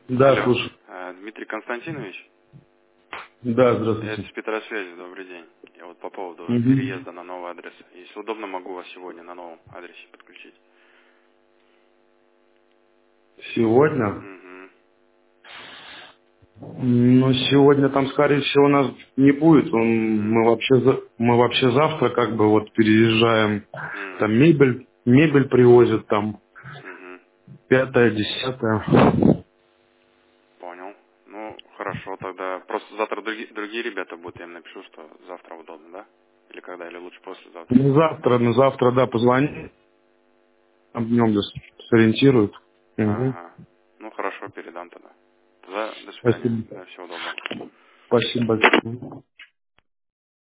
Да, Алло, слушай. Дмитрий Константинович, Да, это здравствуйте. с Петросвязи, добрый день. Я вот по поводу Угу. переезда на новый адрес. Если удобно, могу вас сегодня на новом адресе подключить. Сегодня? Угу. Ну, сегодня там, скорее всего, нас не будет. Угу. Мы вообще завтра как бы вот переезжаем. Там мебель привозят там, Угу. пятое, десятое. Понял. Ну, хорошо, тогда просто завтра другие ребята будут, я им напишу, что завтра удобно, да? Или когда, или лучше послезавтра. Ну, завтра, да, позвони. Там днем сориентируют. Угу. Ага. Ну, хорошо, передам тогда. Тогда до свидания. Спасибо. Да, всего доброго. Спасибо большое.